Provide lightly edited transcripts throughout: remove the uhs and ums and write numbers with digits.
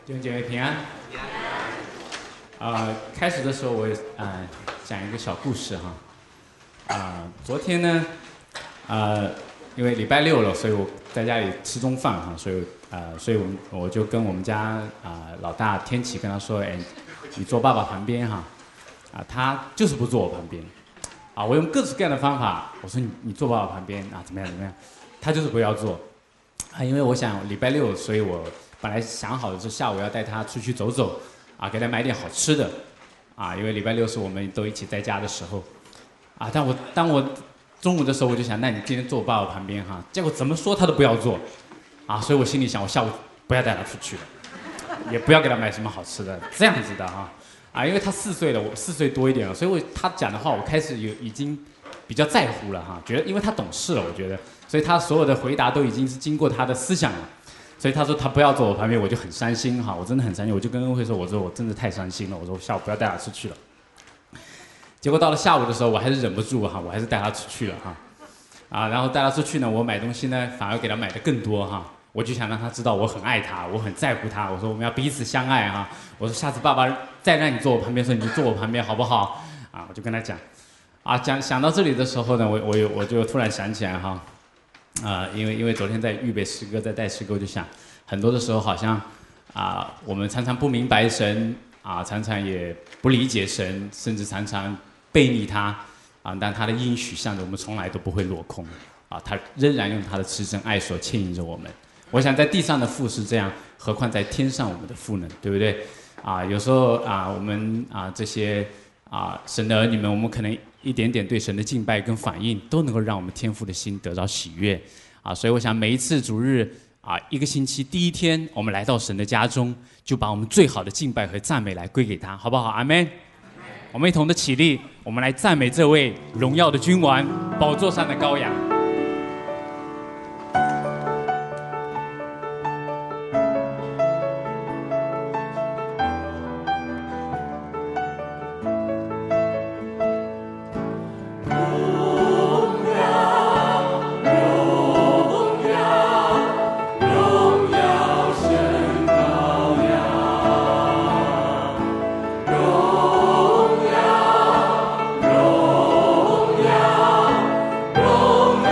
弟兄姐妹平安。开始的时候我讲一个小故事哈。昨天呢，因为礼拜六了，所以我在家里吃中饭哈，所以我就跟我们家老大天启跟他说，哎，你坐爸爸旁边哈。他就是不坐我旁边。我用各式各样的方法，我说你坐爸爸旁边怎么样怎么样，他就是不要坐。因为我想礼拜六，所以我本来想好的是下午要带他出去走走，给他买点好吃的，因为礼拜六是我们都一起在家的时候，当我中午的时候我就想，那你今天坐我爸爸旁边哈，结果怎么说他都不要坐，所以我心里想，我下午不要带他出去了，也不要给他买什么好吃的，这样子的因为他4岁了，我4岁多一点了，所以他讲的话我开始已经比较在乎了觉得因为他懂事了，我觉得，所以他所有的回答都已经是经过他的思想了。所以他说他不要坐我旁边，我就很伤心我真的很伤心，我就跟恩惠说，我说我真的太伤心了，我说下午不要带他出去了。结果到了下午的时候，我还是忍不住我还是带他出去了然后带他出去呢，我买东西呢反而给他买的更多我就想让他知道我很爱他，我很在乎他，我说我们要彼此相爱我说下次爸爸再让你坐我旁边的时候，你就坐我旁边好不好我就跟他讲想到这里的时候呢，我就突然想起来因为昨天在预备诗歌，在带诗歌，我就想很多的时候好像我们常常不明白神常常也不理解神，甚至常常背逆他但他的应许向着我们从来都不会落空他仍然用他的慈神爱所牵引着我们。我想在地上的父是这样，何况在天上我们的父呢？对不对有时候我们这些神的儿女们，我们可能一点点对神的敬拜跟反应，都能够让我们天父的心得到喜悦所以我想每一次主日一个星期第一天，我们来到神的家中，就把我们最好的敬拜和赞美来归给他，好不好？阿们。我们一同的起立，我们来赞美这位荣耀的君王，宝座上的羔羊。 荣耀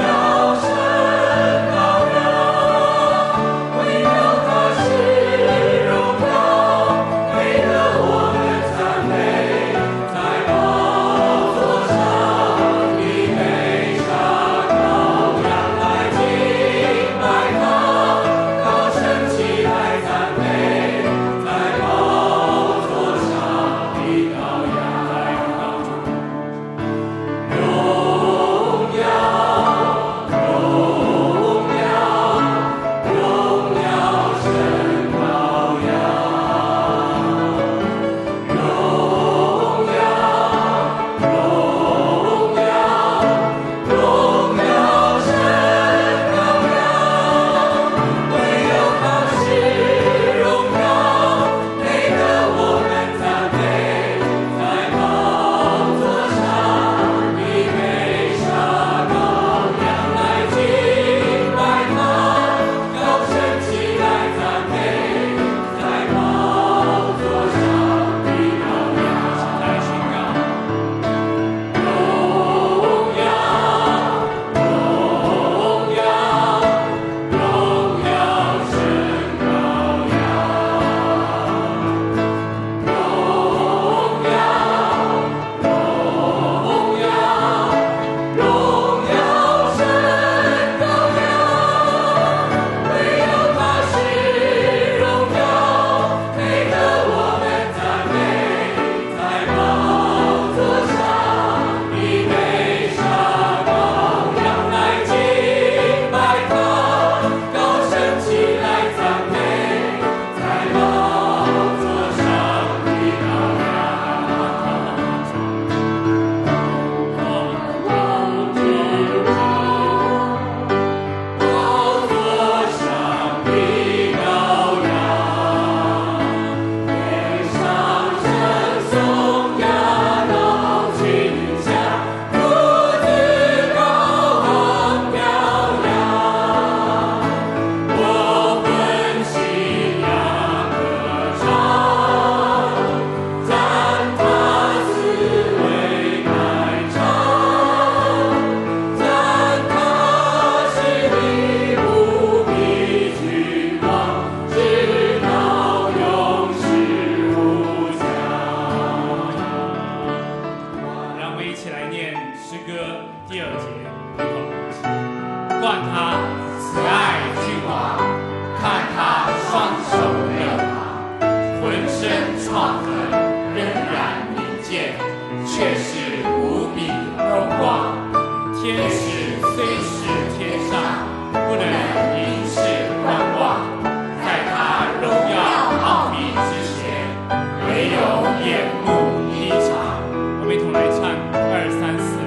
天使虽是天上，不能凝视观望，在他荣耀奥秘之前，唯有眼目一场。我们一同来唱2、3、4。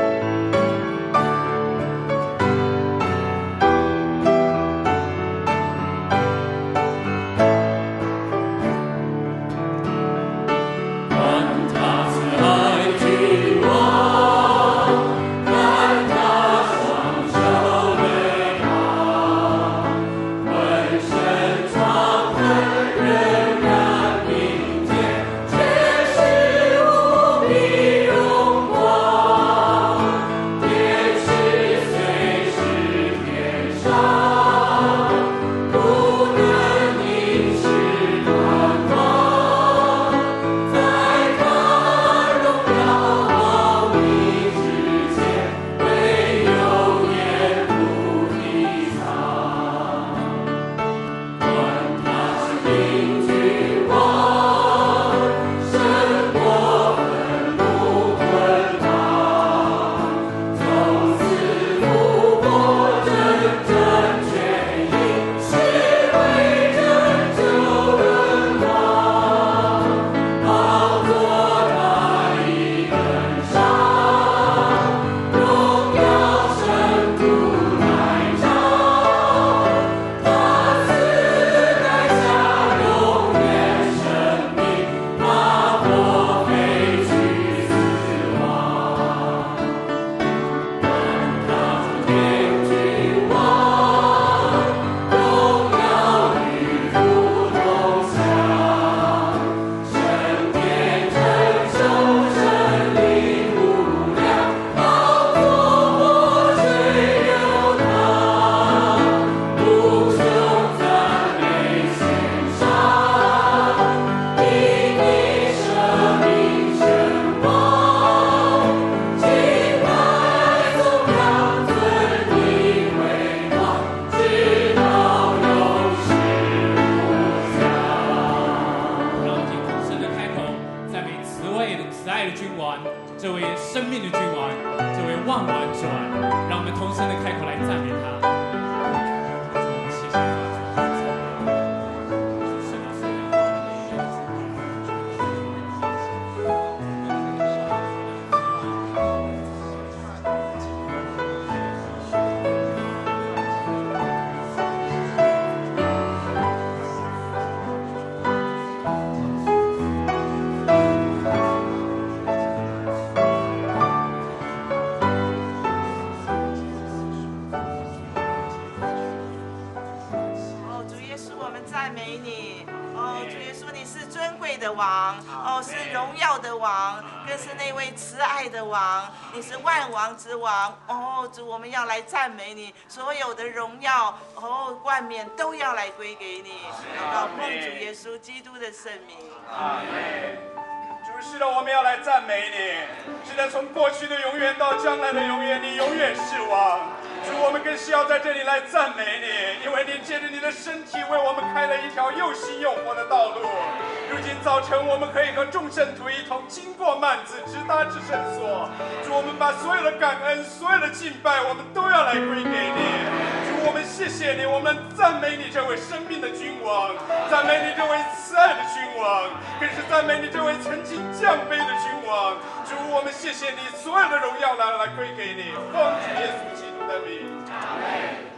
之王哦，主，我们要来赞美你，所有的荣耀哦冠冕都要来归给你。祷告奉主耶稣基督的圣名。 阿门。主，是的，我们要来赞美你。是的，从过去的永远到将来的永远，你永远是王。主，我们更是要在这里来赞美你，因为你借着你的身体为我们开了一条又新又活的道路。如今早晨，我们可以和众圣徒一同经过幔子，直达至圣所。主，我们把所有的感恩、所有的敬拜，我们都要来归给你。主，我们谢谢你，我们赞美你这位生命的君王，赞美你这位慈爱的君王，更是赞美你这位曾经降卑的君王。主，我们谢谢你，所有的荣耀来归给你，奉主耶稣基督的名。阿门。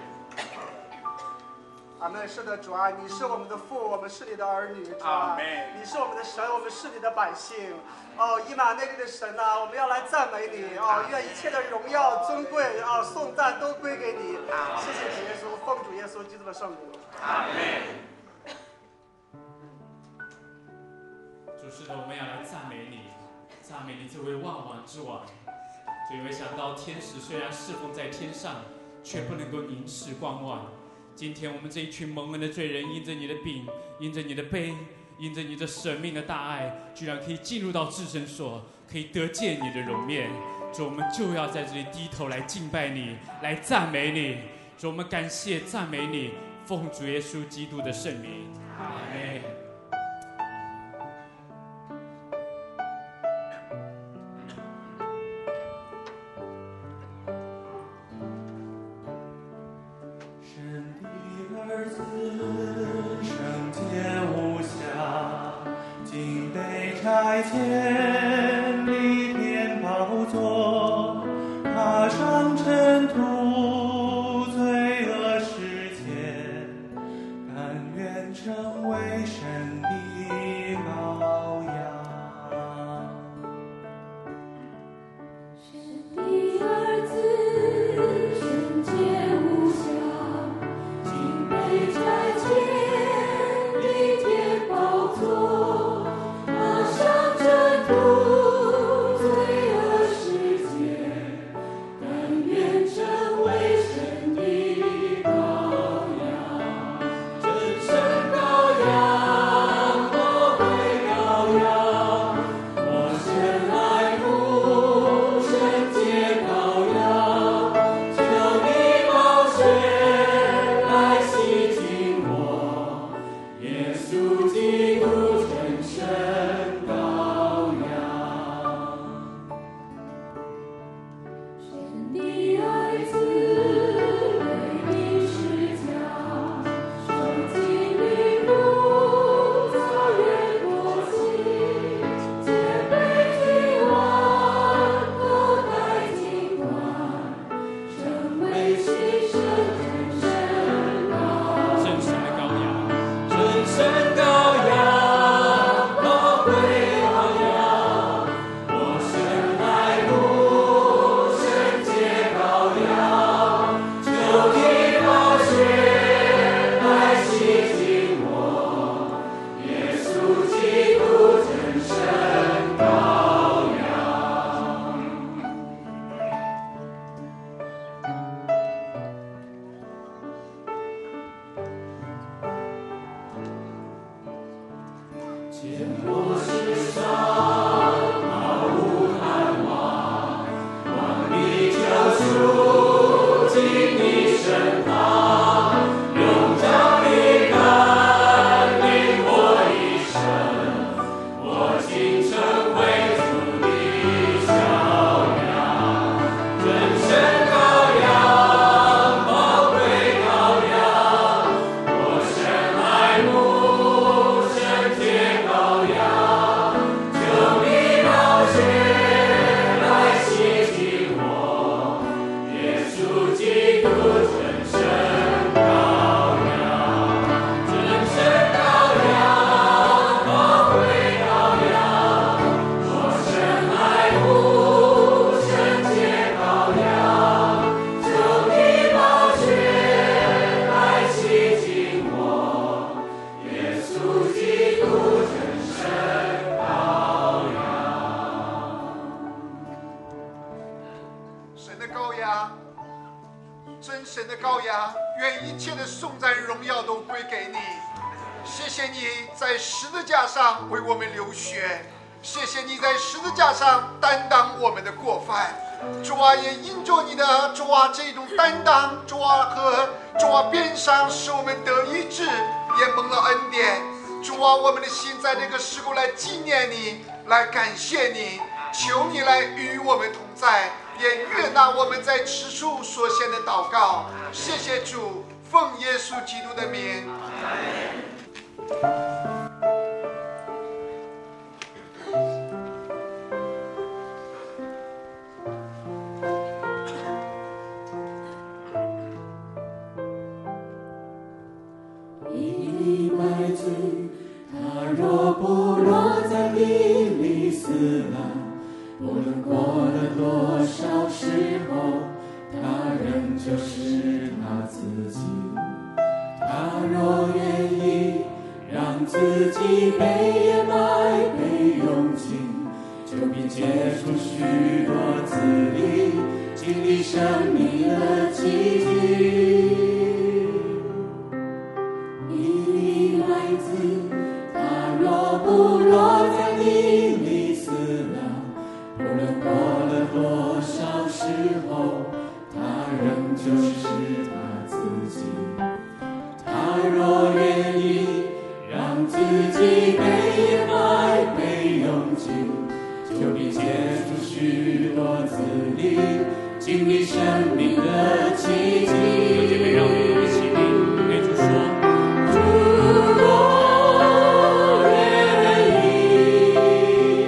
阿门。是的，主啊，你是我们的父，我们是你的儿女，主啊，你是我们的神，我们是你的百姓。哦，以马内利的神啊，我们要来赞美你。哦，愿一切的荣耀、尊贵啊、颂赞都归给你。谢谢主耶稣，奉主耶稣基督的圣名。 阿门。 主，是的，我们要来赞美你，赞美你这位万王之王。就因为想到天使虽然侍奉在天上，却不能够凝视观望。今天我们这一群蒙恩的罪人，因着你的病，因着你的悲，因着你这舍命的大爱，居然可以进入到至圣所，可以得见你的容面。主，我们就要在这里低头来敬拜你，来赞美你。主，我们感谢赞美你，奉主耶稣基督的圣名。阿们。 在千里天宝座，踏上尘土罪恶世界，甘愿成为神的羔羊。 神的儿子，圣洁无瑕，敬佩在千里天宝座，踏上征途罪恶世界，甘愿成为神的羔羊，真神羔羊，宝贵羔羊，我深爱慕圣洁羔羊，求你宝血来洗净我，耶稣基督真神羔羊。神的儿子，为你施加，受尽凌辱，遭人唾弃，皆被君王口袋尽管，成为牺牲真神羔真神的羔羊， 真神羔羊，宝贵羔羊，我深爱慕圣洁羔羊，求你宝血来洗净我，耶稣基督真神羔羊。见我世上毫无盼望，望你救赎进你身旁，用照力感领我一生，我竟成为主的小羊，真神羔羊，宝贵羔羊，我深爱慕圣洁羔羊，求你宝血来洗净我，耶稣基督真神羔羊，真神羔羊，宝贵羔羊，我深爱慕圣洁羔羊，求你宝血来洗净我，耶稣基督真神羔羊。 神的羔羊，真神的羔羊，愿一切的颂赞荣耀都归给你。谢谢你在十字架上为我们流血，谢谢你在十字架上担当我们的过犯。主啊，也因着你的主啊这种担当，主啊和主啊鞭伤，使我们得医治，也蒙了恩典。主啊，我们的心在这个时候来纪念你，来感谢你，求你来与我们同在，也悦纳我们在此处所献的祷告。谢谢主，奉耶稣基督的名。 一粒麦子，它若不落在地里死了，无论过了多少时候，它仍就是它自己。它若愿意让自己被掩埋、被用尽，就必结出许多子粒，经历生命的奇迹。一粒麦子，它若不落在地里死了，无论过了多少时候，它仍就是它自己。它若愿意让自己被掩埋、被用尽，就必结出许多子粒，经历生命的奇迹。姐妹，让我们一起对主说：主若愿意。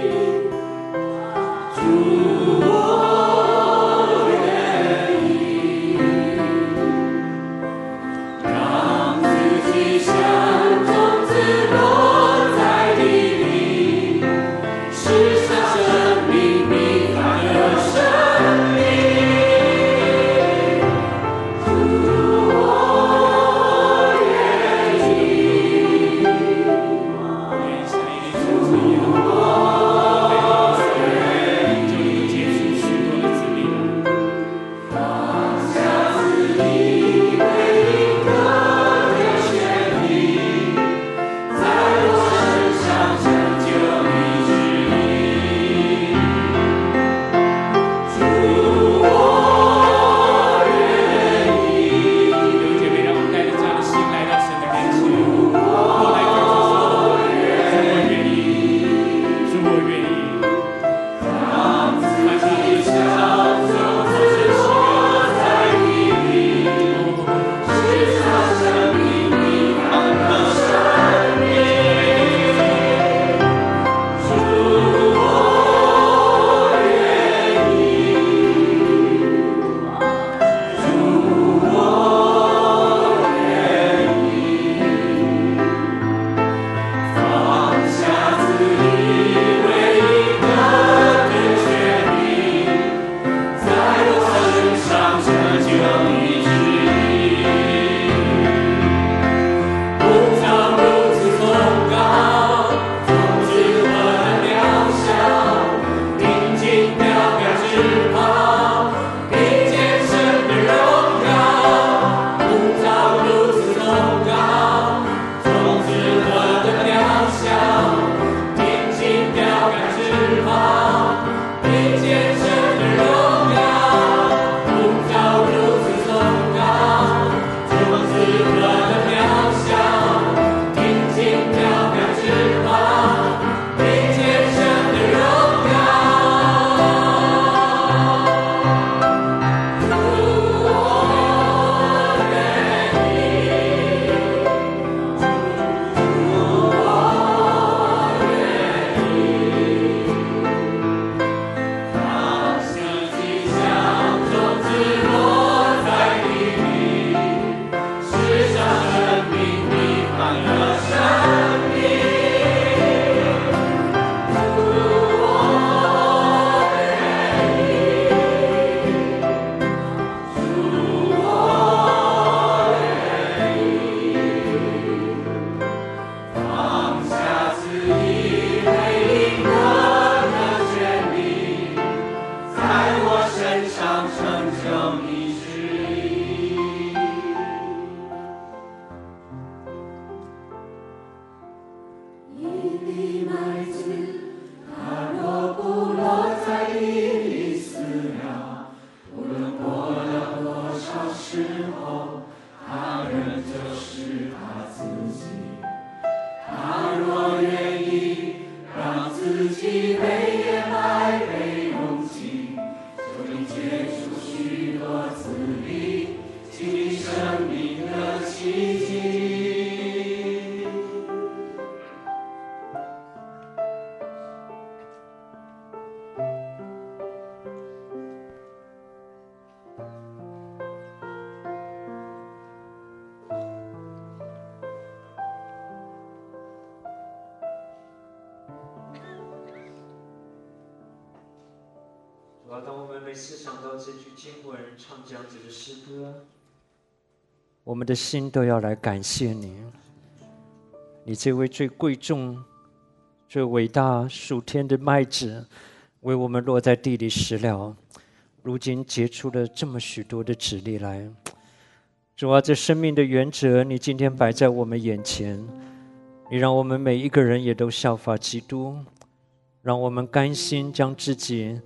告，当我们每次想到这句经文，唱这样子的诗歌，我们的心都要来感谢你。你这位最贵重、最伟大属天的麦子，为我们落在地里食了，如今结出了这么许多的籽粒来。主啊，这生命的原则，你今天摆在我们眼前，你让我们每一个人也都效法基督，让我们甘心将自己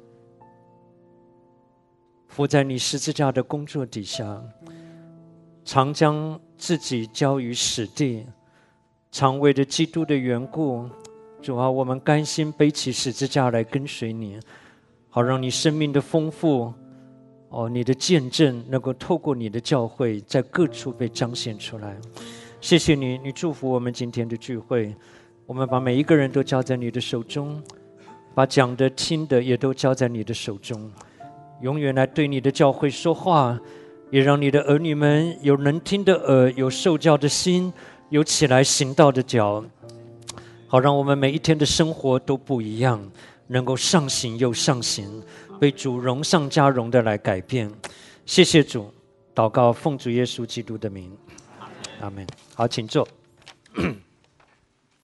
伏在你十字架的工作底下，常将自己交于死地，常为着基督的缘故，主啊，我们甘心背起十字架来跟随你，好让你生命的丰富，你的见证能够透过你的教会在各处被彰显出来。谢谢你，你祝福我们今天的聚会，我们把每一个人都交在你的手中，把讲的听的也都交在你的手中，永远来对你的教会说话，也让你的儿女们有能听的耳，有受教的心，有起来行道的脚，好让我们每一天的生活都不一样，能够上行又上行，被主荣上加荣的来改变。谢谢主，祷告奉主耶稣基督的名，阿们。好，请坐。